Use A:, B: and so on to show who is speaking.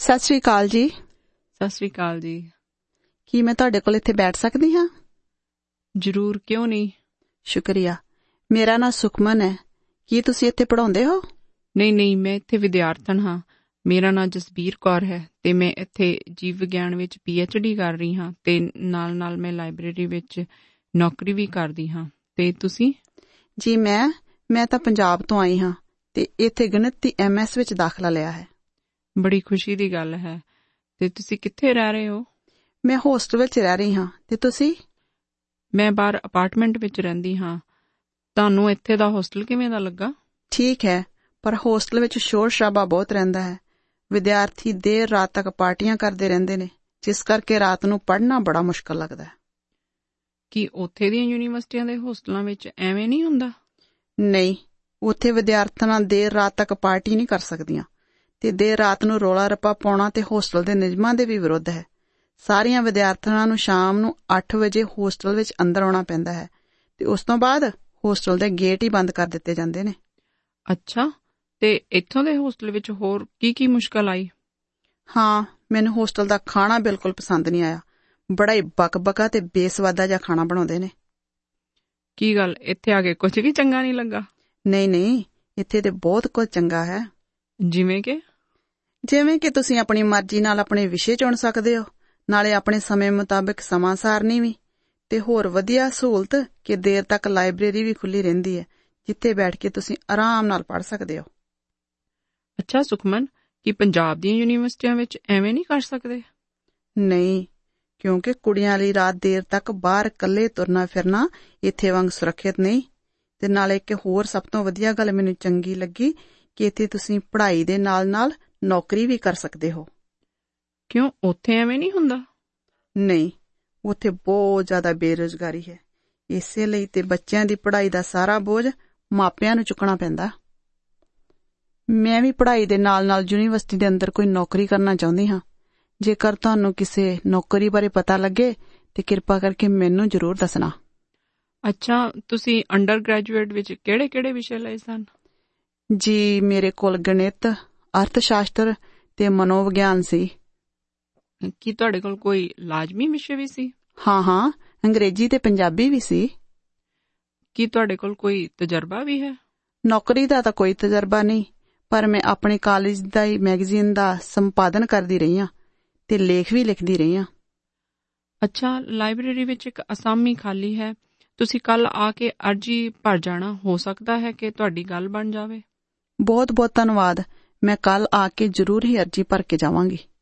A: ਸਤਿ ਸ਼੍ਰੀ ਅਕਾਲ ਜੀ।
B: ਸਤਿ ਸ਼੍ਰੀ ਅਕਾਲ ਜੀ।
A: ਕੀ ਮੈਂ ਤੁਹਾਡੇ ਕੋਲ ਇੱਥੇ ਬੈਠ ਸਕਦੀ ਹਾਂ?
B: ਜ਼ਰੂਰ, ਕਿਉਂ ਨਹੀਂ।
A: ਸ਼ੁਕਰੀਆ। ਮੇਰਾ ਨਾਂ ਸੁਖਮਨ ਹੈ। ਕੀ ਤੁਸੀਂ ਇੱਥੇ ਪੜ੍ਹਾਉਂਦੇ ਹੋ?
B: ਨਹੀਂ, ਮੈਂ ਇੱਥੇ ਵਿਦਿਆਰਥਣ ਹਾਂ। ਮੇਰਾ ਨਾਂ ਜਸਬੀਰ ਕੌਰ ਹੈ ਤੇ ਮੈਂ ਇੱਥੇ ਜੀਵ ਵਿਗਿਆਨ ਵਿੱਚ PhD ਕਰ ਰਹੀ ਹਾਂ ਤੇ ਨਾਲ ਮੈਂ ਲਾਇਬ੍ਰੇਰੀ ਵਿੱਚ ਨੌਕਰੀ ਵੀ ਕਰਦੀ ਹਾਂ। ਤੇ ਤੁਸੀਂ?
A: ਜੀ ਮੈਂ ਤਾਂ ਪੰਜਾਬ ਤੋਂ ਆਈ ਹਾਂ ਤੇ ਇੱਥੇ ਗਣਿਤ ਦੀ MS ਵਿੱਚ ਦਾਖਲਾ ਲਿਆ ਹੈ।
B: ਬੜੀ ਖੁਸ਼ੀ ਦੀ ਗੱਲ ਹੈ। ਤੇ ਤੁਸੀਂ ਕਿੱਥੇ ਰਹਿ ਰਹੇ ਹੋ?
A: ਮੈਂ ਹੋਸਟਲ ਵਿੱਚ ਰਹਿ ਰਹੀ ਹਾਂ। ਤੇ ਤੁਸੀਂ?
B: ਮੈਂ ਬਾਹਰ ਅਪਾਰਟਮੈਂਟ ਵਿੱਚ ਰਹਿੰਦੀ ਹਾਂ। ਤੁਹਾਨੂੰ ਇੱਥੇ ਦਾ ਹੋਸਟਲ ਕਿਵੇਂ ਦਾ ਲੱਗਾ?
A: ਠੀਕ ਹੈ, ਪਰ ਹੋਸਟਲ ਵਿੱਚ ਸ਼ੋਰ ਸ਼ਰਾਬਾ ਬਹੁਤ ਰਹਿੰਦਾ ਹੈ। ਵਿਦਿਆਰਥੀ ਦੇਰ ਰਾਤ ਤੱਕ ਪਾਰਟੀਆਂ ਕਰਦੇ ਰਹਿੰਦੇ ਨੇ, ਜਿਸ ਕਰਕੇ ਰਾਤ ਨੂੰ ਪੜ੍ਹਨਾ ਬੜਾ ਮੁਸ਼ਕਲ ਲੱਗਦਾ ਹੈ।
B: ਕੀ ਉੱਥੇ ਦੀਆਂ ਯੂਨੀਵਰਸਿਟੀਆਂ ਦੇ ਹੋਸਟਲਾਂ ਵਿੱਚ ਐਵੇਂ ਨਹੀਂ ਹੁੰਦਾ?
A: ਨਹੀਂ, ਉੱਥੇ ਵਿਦਿਆਰਥਣਾਂ ਦੇਰ ਰਾਤ ਤੱਕ ਪਾਰਟੀ ਨਹੀਂ ਕਰ ਸਕਦੀਆਂ ਤੇ ਦੇਰ ਰਾਤ ਨੂੰ ਰੌਲਾ ਰੱਪਾ ਪਾਉਣਾ ਤੇ ਹੋਸਟਲ ਦੇ ਨਿਯਮਾਂ ਦੇ ਵੀ ਵਿਰੁੱਧ ਹੈ। ਸਾਰੀਆਂ ਵਿਦਿਆਰਥਣਾਂ ਨੂੰ ਸ਼ਾਮ ਨੂੰ 8 ਵਜੇ ਹੋਸਟਲ ਵਿੱਚ ਅੰਦਰ ਆਉਣਾ ਪੈਂਦਾ ਹੈ ਤੇ ਉਸ ਤੋਂ ਬਾਅਦ ਹੋਸਟਲ ਦੇ ਗੇਟ ਹੀ ਬੰਦ ਕਰ ਦਿੱਤੇ ਜਾਂਦੇ ਨੇ।
B: ਅੱਛਾ, ਤੇ ਇੱਥੋਂ ਦੇ ਹੋਸਟਲ ਵਿੱਚ ਹੋਰ ਕੀ ਮੁਸ਼ਕਲ ਆਈ?
A: ਹਾਂ, ਮੈਨੂੰ ਹੋਸਟਲ ਦਾ ਖਾਣਾ ਬਿਲਕੁਲ ਪਸੰਦ ਨਹੀਂ ਆਇਆ। ਬੜਾ ਹੀ ਬਕਬਕਾ ਤੇ ਬੇਸਵਾਦਾ ਜਿਹਾ ਖਾਣਾ ਬਣਾਉਂਦੇ ਨੇ।
B: ਕੀ ਗੱਲ, ਇੱਥੇ ਆ ਕੇ ਕੁਝ ਵੀ ਚੰਗਾ ਨਹੀਂ ਲੱਗਾ?
A: ਨਹੀਂ, ਇੱਥੇ ਤੇ ਬਹੁਤ ਕੁਝ ਚੰਗਾ ਹੈ।
B: ਜਿਵੇਂ ਕਿ
A: ਤੁਸੀਂ ਆਪਣੀ ਮਰਜ਼ੀ ਨਾਲ ਆਪਣੇ ਵਿਸ਼ੇ ਚੁਣ ਸਕਦੇ ਹੋ, ਨਾਲੇ ਆਪਣੇ ਸਮੇਂ ਮੁਤਾਬਿਕ ਸਮਾਂ ਸਾਰਨੀ ਵੀ, ਤੇ ਹੋਰ ਵਧੀਆ ਸਹੂਲਤ ਕਿ ਦੇਰ ਤੱਕ ਲਾਇਬ੍ਰੇਰੀ ਵੀ ਖੁੱਲੀ ਰਹਿੰਦੀ ਹੈ, ਜਿੱਥੇ ਬੈਠ ਕੇ ਤੁਸੀਂ ਆਰਾਮ ਨਾਲ ਪੜ੍ਹ ਸਕਦੇ ਹੋ।
B: ਅੱਛਾ ਸੁਖਮਨ, ਕੀ ਪੰਜਾਬ ਦੀਆਂ ਯੂਨੀਵਰਸਿਟੀਆਂ ਵਿੱਚ ਐਵੇਂ ਨਹੀਂ ਕਰ ਸਕਦੇ?
A: ਨਹੀਂ, ਕਿਉਂਕਿ ਕੁੜੀਆਂ ਲਈ ਰਾਤ ਦੇਰ ਤੱਕ ਬਾਹਰ ਇਕੱਲੇ ਤੁਰਨਾ ਫਿਰਨਾ ਇੱਥੇ ਵਾਂਗ ਸੁਰੱਖਿਅਤ ਨਹੀਂ। ਤੇ ਨਾਲੇ ਇੱਕ ਹੋਰ ਸਭ ਤੋਂ ਵਧੀਆ ਗੱਲ ਮੈਨੂੰ ਚੰਗੀ ਲੱਗੀ ਕਿ ਇੱਥੇ ਤੁਸੀਂ ਪੜ੍ਹਾਈ ਦੇ ਨਾਲ ਨੌਕਰੀ ਵੀ ਕਰ ਸਕਦੇ ਹੋ।
B: ਕਿਉਂ, ਉੱਥੇ ਐਵੇਂ ਨਹੀਂ ਹੁੰਦਾ?
A: ਨਹੀਂ, ਉੱਥੇ ਬਹੁਤ ਜ਼ਿਆਦਾ ਬੇਰੁਜ਼ਗਾਰੀ ਹੈ। ਇਸੇ ਲਈ ਤੇ ਬੱਚਿਆਂ ਦੀ ਪੜ੍ਹਾਈ ਦਾ ਸਾਰਾ ਬੋਝ ਮਾਪਿਆਂ ਨੂੰ ਚੁੱਕਣਾ ਪੈਂਦਾ। ਮੈਂ ਵੀ ਪੜ੍ਹਾਈ ਦੇ ਨਾਲ ਯੂਨੀਵਰਸਿਟੀ ਦੇ ਅੰਦਰ ਕੋਈ ਨੌਕਰੀ ਕਰਨਾ ਚਾਹੁੰਦੀ ਹਾਂ। ਜੇਕਰ ਤੁਹਾਨੂੰ ਕਿਸੇ ਨੌਕਰੀ ਬਾਰੇ ਪਤਾ ਲੱਗੇ ਤੇ ਕਿਰਪਾ ਕਰਕੇ ਮੈਨੂੰ ਜ਼ਰੂਰ ਦੱਸਣਾ।
B: ਅੱਛਾ, ਤੁਸੀਂ ਅੰਡਰ ਗ੍ਰੈਜੂਏਟ ਵਿੱਚ ਕਿਹੜੇ ਵਿਸ਼ੇ ਲਏ ਸਨ?
A: ਜੀ, ਮੇਰੇ ਕੋਲ ਗਣਿਤ, ਅਰਥ ਸ਼ਾਸਤਰ ਤੇ ਮਨੋਵਿਗਿਆਨ ਸੀ।
B: ਕੀ ਤੁਹਾਡੇ ਕੋਲ ਕੋਈ ਲਾਜ਼ਮੀ ਵਿਸ਼ੇ ਵੀ ਸੀ?
A: ਹਾਂ, ਅੰਗਰੇਜ਼ੀ ਤੇ ਪੰਜਾਬੀ ਵੀ ਸੀ।
B: ਕੀ ਤੁਹਾਡੇ ਕੋਲ ਕੋਈ ਤਜਰਬਾ ਵੀ ਹੈ?
A: ਨੌਕਰੀ ਦਾ ਤਾਂ ਕੋਈ ਤਜਰਬਾ ਨਹੀਂ, ਪਰ ਮੈਂ ਆਪਣੇ ਕਾਲਜ ਦਾ ਹੀ ਮੈਗਜ਼ੀਨ ਦਾ ਸੰਪਾਦਨ ਕਰਦੀ ਰਹੀ ਹਾਂ ਤੇ ਲੇਖ ਵੀ ਲਿਖਦੀ ਰਹੀ ਹਾਂ। ਅੱਛਾ,
B: ਲਾਇਬ੍ਰੇਰੀ ਵਿੱਚ ਇੱਕ ਅਸਾਮੀ ਖਾਲੀ ਹੈ। ਤੁਸੀਂ ਕੱਲ ਆ ਕੇ ਅਰਜੀ ਭਰ ਜਾਣਾ। ਹੋ ਸਕਦਾ ਹੈ ਕਿ ਤੁਹਾਡੀ ਗੱਲ ਬਣ ਜਾਵੇ।
A: ਬਹੁਤ ਬਹੁਤ ਧੰਨਵਾਦ। ਮੈਂ ਕੱਲ ਆ ਕੇ ਜ਼ਰੂਰ ਹੀ ਅਰਜੀ ਭਰ ਕੇ ਜਾਵਾਂਗੀ।